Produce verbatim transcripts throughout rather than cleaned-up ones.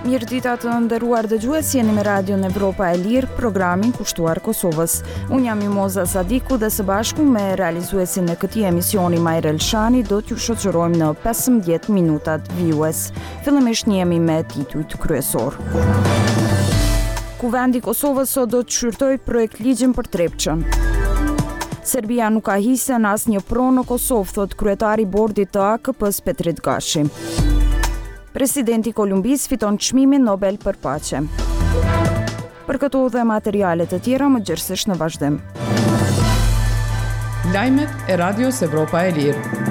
Mirëdita të nderuar dëgjues, jeni me Radion Evropa e Lirë, programin kushtuar Kosovës. Unë jam Mimoza Sadiku dhe së bashku me realizuesin e këtij emisioni Majrel Shani do t'ju shoqërojmë në pesëmbëdhjetë minutat vijues. Fillimisht jemi me titujt kryesor. Kuvendi i Kosovës sot do të shqyrtoj projekt ligjin për Trepçën. Serbia nuk ka hise në asnjë pronë në Kosovë, thot kryetari i bordit të A K P-s Petrit Gashi. Presidenti i Kolumbisë fiton çmimin Nobel për paqe. Për këto dhe materiale të tjera më gjithsesi në vazhdim. Lajmet e Radios Evropa e Lirë.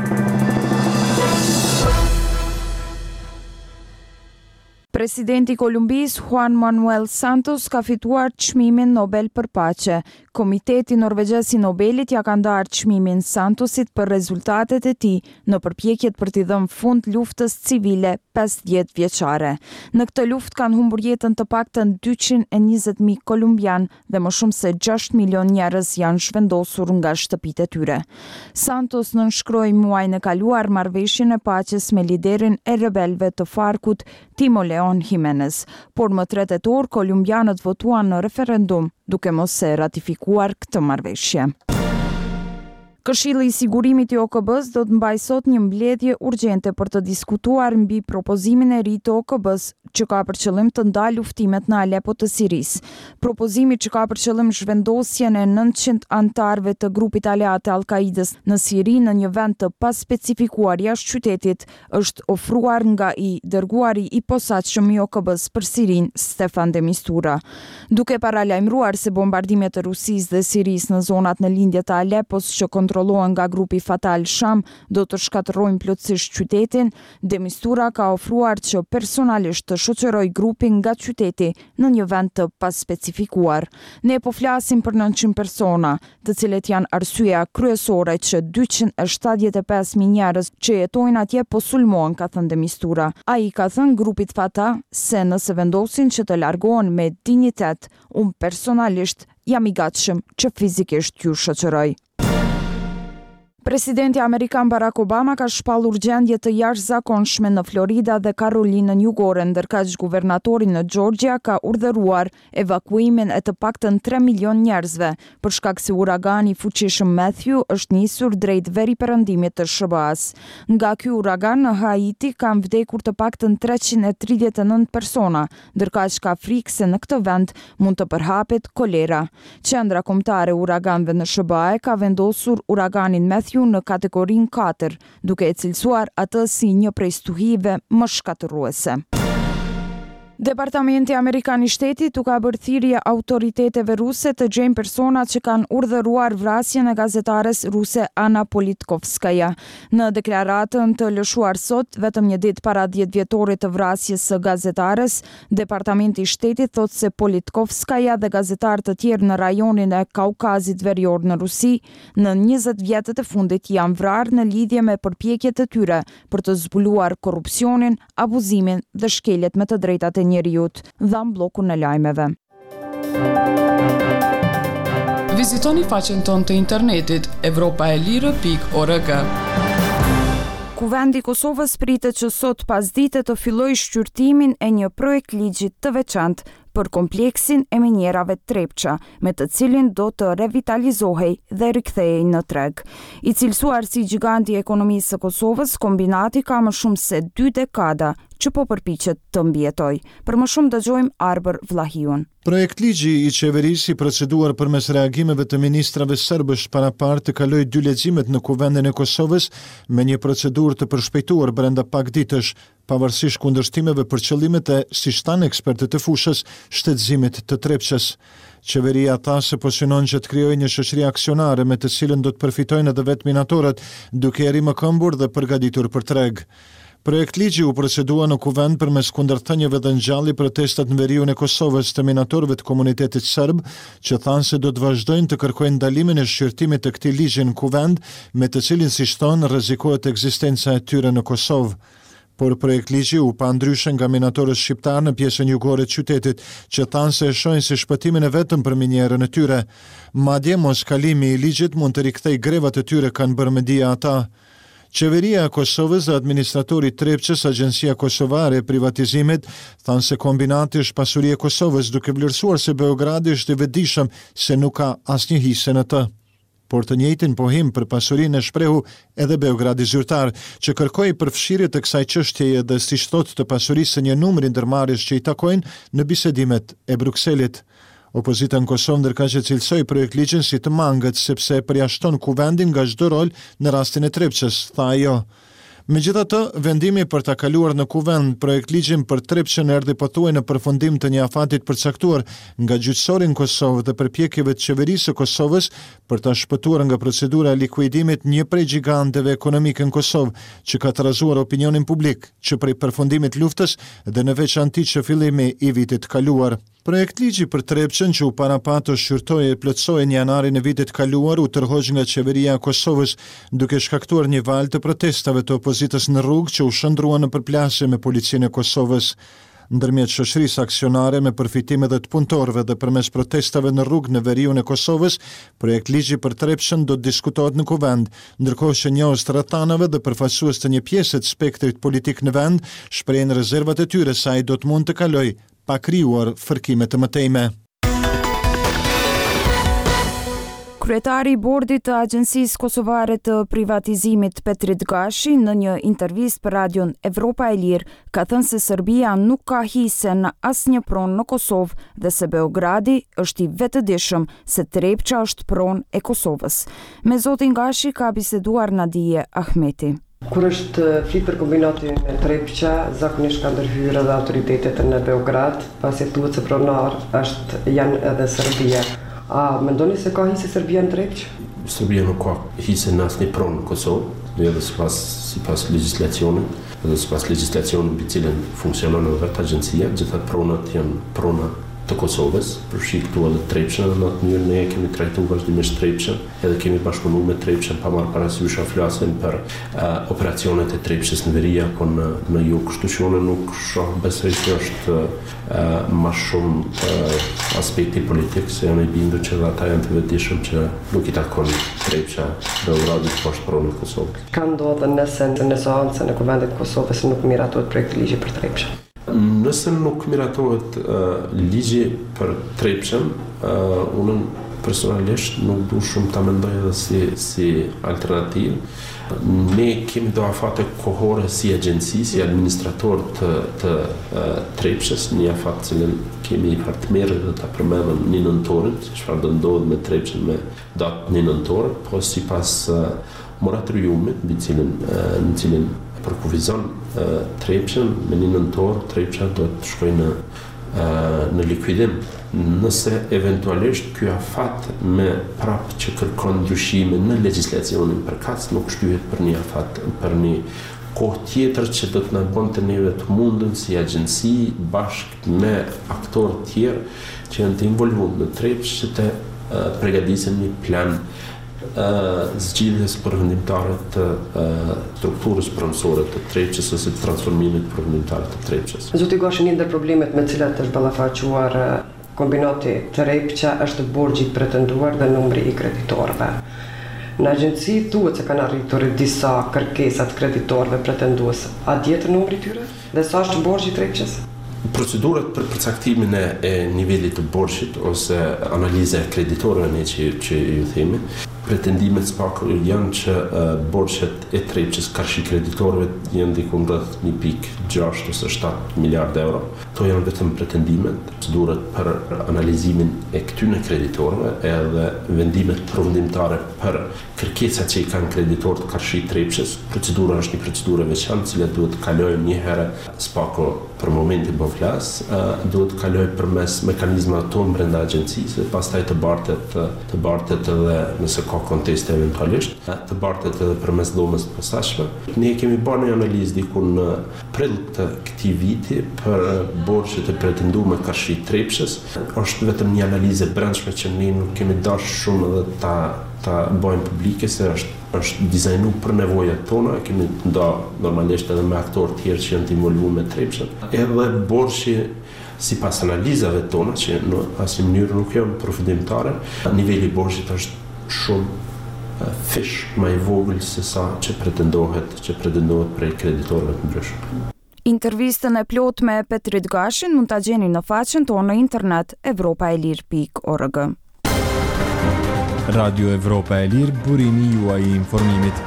Presidenti i Kolumbisë Juan Manuel Santos ka fituar çmimin Nobel për paqe. Komiteti norvegjez i Nobelit ja ka ndarë çmimin Santosit për rezultatet e tij në përpjekjet për t'i dhënë fund luftës civile pesëdhjetë vjeçare. Në këtë luftë kanë humbur jetën të paktën dyqind e njëzet mijë kolumbian dhe më shumë se gjashtë milion njerëz janë zhvendosur nga shtëpitë e tyre. Santos nënshkroi muajin e kaluar marrëveshjen e paqes me liderin e rebelëve të Farkut, Timo Leon Jimenez, por më tre tetor kolumbianët votuan në referendum duke mos e ratifikuar këtë marrëveshje. Këshilli i Sigurimit i O K B-s do të mbajë sot një mbledhje urgjente për të diskutuar mbi propozimin e ri të O K B-s që ka për qëllim të ndalë luftimet në Alepo të Sirisë. Propozimi që ka për qëllim zhvendosjen e nëntëqind anëtarëve të grupit aleat të Al-Kaidës në Siri në një vend të paspecifikuar jashtë qytetit është ofruar nga i dërguari i posaçëm i O K B-s për Sirinë, Stefan de Mistura. Duke paralajmëruar se bombardimet e Rusisë dhe Sirisë në zonat në lindje të Alepos që kontrollohen nga grupi Fatal Sham do të shkatërrojnë plotësisht qytetin, de Mistura ka ofruar që personalisht të shoqëroj grupin nga qyteti në një vend të paspecifikuar. Ne po flasim për nëntëqind persona, të cilët janë arsyeja kryesore që dyqind e shtatëdhjetë e pesë mijë njerëz që jetojnë atje po sulmohen, ka thënë de Mistura. Ai ka thënë grupit Fatah se nëse vendosin që të largohen me dinjitet, unë personalisht jam i gatshëm që fizikisht t'ju shoqëroj. Presidenti Amerikan Barack Obama ka shpallur gjendje të jashtëzakonshme në Florida dhe Karolinën Jugore, ndërkaq guvernatori në Georgia ka urdhëruar evakuimin e të paktën tre milion njerëzve për shkak se uragani i fuqishëm Matthew është nisur drejt veriperëndimit të S B A-s. Nga ky uragan në Haiti kanë vdekur të paktën treqind e tridhjetë e nëntë persona, ndërkaq ka frikë se në këtë vend mund të përhapet kolera. Qendra kombëtare e uraganëve në S B A ka vendosur uraganin Matthew në kategorinë katër, duke e cilësuar atë si një prej stuhive më shkatërruese. Departamenti Amerikan i Shtetit u ka bërë thirrje autoriteteve ruse të gjejnë personat që kanë urdhëruar vrasjen e gazetares ruse Ana Politkovskaja. Në deklaratën të lëshuar sot, vetëm një ditë para dhjetë vjetorit të vrasjes së gazetares, Departamenti i Shtetit thotë se Politkovskaja dhe gazetarë të tjerë në rajonin e Kaukazit Verior në Rusi në njëzet vjetët e fundit janë vrarë në lidhje me përpjekjet e tyre për të zbuluar korrupsionin, abuzimin dhe shkeljet me të drejtat e njeriut, dhan bllokun e lajmeve. Vizitoni faqen tonë të internetit evropaelire pikë org. Kuvendi i Kosovës pritet që sot pasdite të fillojë shqyrtimin e një projekt ligji të veçantë për kompleksin e minjerave Trepça, me të cilin do të revitalizohej dhe rikthehej në treg. I cilësuar si giganti i ekonomisë së Kosovës, kombinati ka më shumë se dy dekada që po përpiqet të mbijetoj. Për më shumë dëgjojmë Arbër Vllahiun. Projekt ligji i qeverisë i proceduar përmes reagimeve të ministrave serbësh para parë të kalojë dy leximet në Kuvendin e Kosovës me një procedurë të përshpejtuar brenda pak ditësh, pavarësisht kundërshtimeve për qëllimet e, si shtanë ekspertët e fushës, shtetëzimit të Trepçës. Qeveria tha se po synon që të krijojë një shoqëri aksionare me të cilën do të përfitojnë edhe vetë minatorët, duke e rimëkëmbur dhe përgatitur për treg. Projekt ligji u procedua në kuvend përmes kundërthënieve dhe ngjalli protestat në veriun e Kosovës të minatorëve të komunitetit serb, që thanë se do të vazhdojnë të kërkojnë ndalimin e shqyrtimit të këtij ligji në kuvend, me të cilin si thonë rrezikohet ekzistenca e tyre në Kosovë. Por projekt ligji u pa ndryshe nga minatorët shqiptar në pjesën jugore të qytetit, që thanë se e shohin si shpëtimin e vetëm për minjerën e tyre. Madje mos kalimi i ligjit mund të rikthejë grevat e tyre, kanë bërë media ata. Qeveria e Kosovës dhe administratori Trepçës, Agjencia Kosovare e Privatizimit, thanë se kombinati është pasuri e Kosovës, duke vlerësuar se Beogradi është i vetëdijshëm se nuk ka asnjë hise në të. Por të njëjtin pohim për pasurinë e shprehu edhe Beogradi zyrtar, që kërkoi përfshirje të kësaj çështjeje dhe siç thotë të pasurisë së një numri ndërmarrjes që i takojnë në bisedimet e Brukselit. Opozita në Kosovë ndërka që cilësoi projekt ligjin si të mangët sepse përjashton kuvendin nga çdo rol në rastin e Trepçës, tha ajo. Megjithatë, vendimi për ta kaluar në kuvend projekt ligjin për Trepçën erdhi pothuaj në përfundim të një afatit përcaktuar nga gjyqësori në Kosovë dhe përpjekjeve të qeverisë së Kosovës për ta shpëtuar nga procedura e likuidimit një prej gjiganteve ekonomike në Kosovë, që ka tërëzuar opinionin publik, që prej përfundimit luftës dhe në veçanti që fillimi i vitit kaluar. Projekt ligji për Trepçën që u parapato shqyrtoi e plotësoi në janarin e vitit kaluar u tërhoq nga qeveria e Kosovës, duke shkaktuar një valë të protestave të opozitës në rrugë që u shndrua në përplasje me policinë e Kosovës. Ndërmjet shoqërisë aksionare me përfitim edhe të punëtorëve dhe përmes protestave në rrugë në veriun e Kosovës, projekt ligji për Trepçën do të diskutohet në kuvend, ndërkohë që njohës të rrethanave dhe përfaqësues të një pjese të spektrit politik në vend shprehin rezervat e tyre se ai do të mund të kalojë pa krijuar fërkime të mëtejme. Kryetari i bordit të Agjencisë Kosovare të Privatizimit Petrit Gashi në një intervistë për radion Evropa e Lirë ka thënë se Serbia nuk ka hise në asnjë pronë në Kosovë dhe se Beogradi është i vetëdijshëm se Trepça është pronë e Kosovës. Me zotin Gashi ka biseduar Nadije Ahmeti. Kur është flit për kombinatin e Trepça, zakonisht ka ndërhyrë edhe autoritetet në Beograd, pasi thuhet se pronar është janë edhe Serbia. A mendoni se ka hise Serbia në Trepçë? Serbia nuk ka hise në asnjë pronë në Kosovë, edhe sipas sipas legjislacionit, edhe sipas legjislacionit mbi cilën funksionon edhe vetë agjencia, gjitha pronat janë prona të Kosovës, përfshi këtu edhe Trepçën, dhe në atë mënyrë ne kemi trajtuar vazhdimisht Trepçën, edhe kemi bashkëpunuar me Trepçën pa marrë parasysh flasim për uh, operacionet e Trepçës në veri apo në në jug, kështu që unë nuk shoh besoj se është uh, më shumë uh, aspekti politik, se janë i bindur që ata janë të vetëdijshëm që nuk i takon Trepça Beogradit poshtë pronën e Kosovës. Ka ndodhur nëse në seancën e kuvendit të Kosovës nuk miratohet projekti ligji për Trepçën? Nëse nuk miratohet uh, ligji për Trepçën, uh, unë personalisht nuk du shumë ta mendoj edhe si, si alternativë. Ne kemi do afate kohore si agjenci, si administrator të, të uh, Trepçës, një afat cilën kemi i partmerë dhe ta përmendëm një nëntorit, çfarë do ndodhë me Trepçën me datë një nëntorit, po si pas uh, moratoriumit, në cilin, uh, në cilin përkufizon uh, Trepçën me një nëntor, Trepça do të shkojë në uh, në likuidim. Nëse eventualisht ky afat me prap që kërkon ndryshime në legjislacionin përkatës nuk shtyhet për një afat, për një kohë tjetër që do të na bënte neve të mundën si agjenci bashkë me aktorë tjerë që janë të involvuar në Trepçë që të uh, përgatisin një plan Uh, zgjidhjes përfundimtare të uh, strukturës pronësore të Trepçës ose të transformimit përfundimtar të Trepçës. Zoti Gashi, një ndër problemet me të cilat është ballafaquar uh, kombinati Trepça është borxhi i pretenduar dhe numri i kreditorëve. Në agjenci thuhet se kanë arritur disa kërkesa të kreditorëve pretendues. A dihet numri i tyre? Dhe sa është borxhi i Trepçës? Procedurat për përcaktimin e, e nivelit të borxhit ose analiza e kreditorëve ne që, që ju themi, pretendimet spak janë që uh, borxhet e Trepçës karshi kreditorëve janë diku rreth një pikë gjashtë ose shtatë miliardë euro. To janë vetëm pretendimet, procedurat për analizimin e këtyre kreditorëve edhe vendimet përfundimtare për kërkesat që i kanë kreditorët karshi Trepçës. Procedura është një procedurë e veçantë, cila duhet të kalojë një herë spako për momentin po flas, uh, duhet të kalojë përmes mekanizmave tonë brenda agjencisë, pastaj të bartet të bartet edhe nëse ka konteste eventualisht, të bartet edhe përmes dhomës të posaçme. Ne kemi bërë një analizë diku në prill të këtij viti për borxhet e pretenduara karshi Trepçës. Është vetëm një analizë e brendshme që ne nuk kemi dashur shumë edhe ta ta bëjmë publike se është është dizajnuar për nevojat tona, kemi nda normalisht edhe me aktorë tjerë që janë të involvuar me Trepçën. Edhe borxhi sipas analizave tona që në asnjë mënyrë nuk janë përfundimtare, niveli i borxhit është shumë fish më i vogël se sa që pretendohet, që pretendohet prej kreditorëve të ndryshëm. Intervistën e plot me Petrit Gashin mund ta gjeni në faqen tonë në internet evropaelir pikë org. Radio Evropa e Lirë, burimi juaj i informimit.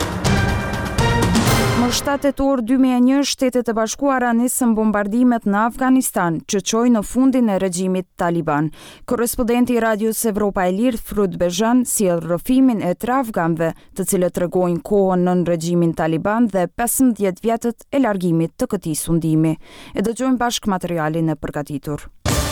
Më shtatë tetor dy mijë e një, Shtetet e Bashkuara nisën bombardimet në Afganistan, që çoi në fundin e regjimit Taliban. Korrespondenti i Radios Evropa e Lirë, Frut Bezhan, sjell rrëfimin e tre afganëve, të cilët tregojnë kohën nën regjimin Taliban dhe pesëmbëdhjetë vjetët e largimit të këtij sundimi. E dëgjojmë bashkë materialin e përgatitur.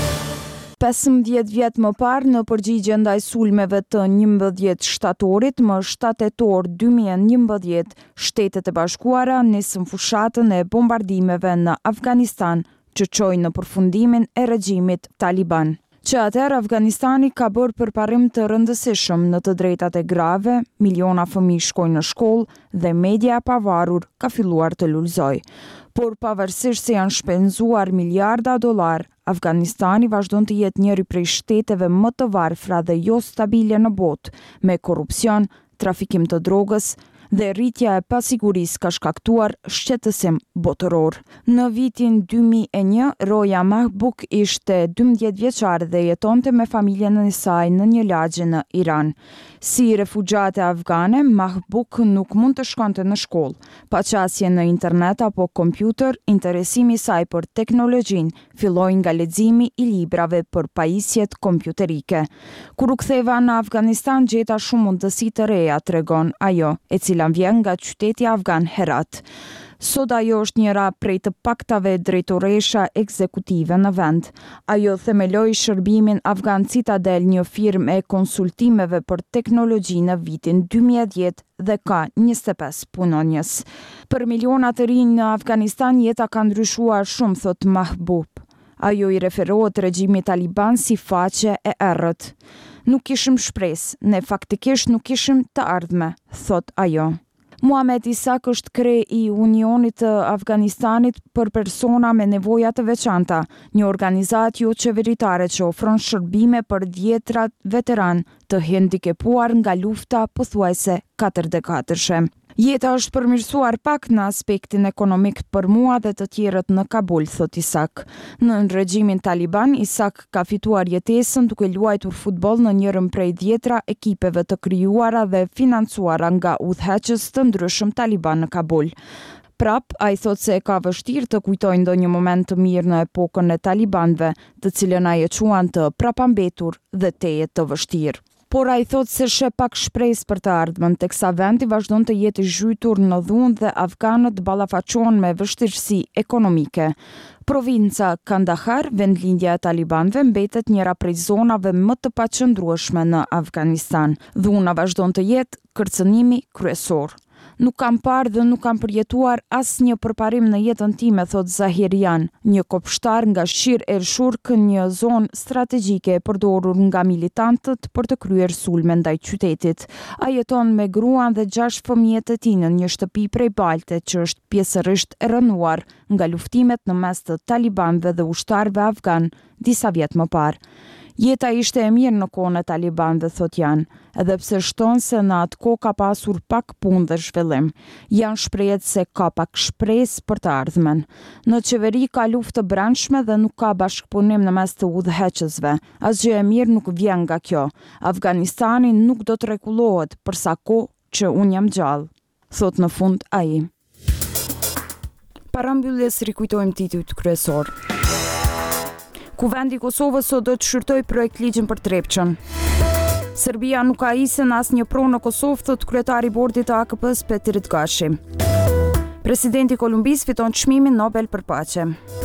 pesëmbëdhjetë vjet më parë, në përgjigje ndaj sulmeve të njëmbëdhjetë shtatorit, më shtatë tetor dy mijë e njëmbëdhjetë, Shtetet e Bashkuara nisën fushatën e bombardimeve në Afganistan, që çoi në përfundimin e regjimit Taliban. Që atëherë Afganistani ka bërë përparim të rëndësishëm në të drejtat e grave, miliona fëmijë shkojnë në shkollë dhe media e pavarur ka filluar të lulëzojë. Por pavarësisht se janë shpenzuar miliarda dollar, Afganistani vazhdon të jetë njëri prej shteteve më të varfra dhe jo stabile në botë, me korrupsion, trafikim të drogës dhe rritja e pasigurisë ka shkaktuar shqetësim botëror. Në vitin dy mijë e një, Roja Mahbuk ishte dymbëdhjetë vjeçare dhe jetonte me familjen e saj në një lagje në Iran. Si refugjate afgane, Mahbuk nuk mund të shkonte në shkollë. Paqasje në internet apo kompjuter, interesimi i saj për teknologjinë filloi nga leximi i librave për pajisjet kompjuterike. Kur u ktheva në Afganistan, gjeta shumë mundësi të reja, tregon ajo, e cila vjen nga qyteti afgan Herat. Sot ajo është njëra prej të paktave drejtoresha ekzekutive në vend. Ajo themeloi shërbimin Afgan Citadel, një firmë e konsultimeve për teknologji, në vitin dy mijë e dhjetë dhe ka njëzet e pesë punonjës. Për miliona të rinj në Afganistan jeta ka ndryshuar shumë, thot Mahbub. Ajo i referohet regjimit Taliban si faqe e errët. Nuk kishim shpresë, ne faktikisht nuk kishim të ardhme, thot ajo. Muhamet Isak është krye i Unionit të Afganistanit për persona me nevoja të veçanta, një organizatë jo qeveritare që ofron shërbime për dhjetra veteran të hendikepuar nga lufta pothuajse katërdekadërshe. Jeta është përmirësuar pak në aspektin ekonomik për mua dhe të tjerët në Kabul, thot Isak. Në regjimin Taliban, Isak ka fituar jetesën duke luajtur futboll në njërin prej dhjetra ekipeve të krijuara dhe financuara nga udhëheqës të ndryshëm Taliban në Kabul. Prap, a i thot se ka vështirë të kujtojnë ndonjë moment të mirë në epokën e talibanëve, të cilën ai e quan të prapambetur dhe teje të vështirë. Por a i thot se she pak shpresë për të ardhmen, teksa vendi vazhdon të jetë i zhytur në dhunë dhe afganët ballafaqohen me vështirësi ekonomike. Provinca Kandahar, vendlindja e talibanëve, mbetet njëra prej zonave më të paqëndrueshme në Afganistan. Dhuna vazhdon të jetë kërcënimi kryesor. Nuk kam parë dhe nuk kam përjetuar asnjë përparim në jetën time, thot Zahirian, një kopshtar nga Shir el Shurk, një zonë strategjike e përdorur nga militantët për të kryer sulme ndaj qytetit. A jeton me gruan dhe gjashtë fëmijët e tij në një shtëpi prej balte që është pjesërisht e rënuar nga luftimet në mes të talibanëve dhe ushtarëve afgan disa vjet më parë. Jeta ishte e mirë në kohën e talibanëve, thot janë, edhe pse shton se në atë kohë ka pasur pak punë dhe zhvillim. Janë shprehet se ka pak shpresë për të ardhmen. Në qeveri ka luftë të brendshme dhe nuk ka bashkëpunim në mes të udhëheqësve. Asgjë e mirë nuk vjen nga kjo. Afganistani nuk do të rregullohet për sa kohë që unë jam gjallë, thot në fund ai. Para mbylljes rikujtojmë titujt kryesor. Kuvendi i Kosovës sot do të shërtoj projekt ligjin për Trepçën. Serbia nuk ka isën asnjë pronë në Kosovë, thot kryetari i bordit të A K P-s Petrit Gashi. Presidenti i Kolumbisë fiton çmimin Nobel për paqe.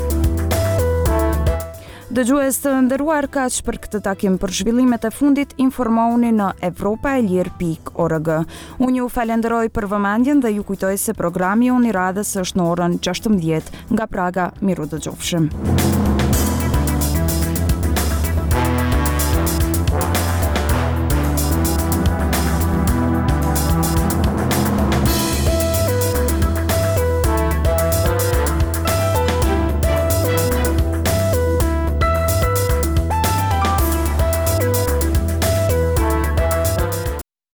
Dëgjues të nderuar, kaq për këtë takim. Për zhvillimet e fundit informohuni në evropaelir pikë org. Unë ju falenderoj për vëmendjen dhe ju kujtoj se programi Unë i radhës është në orën gjashtëmbëdhjetë nga Praga. Miru dëgjofshim.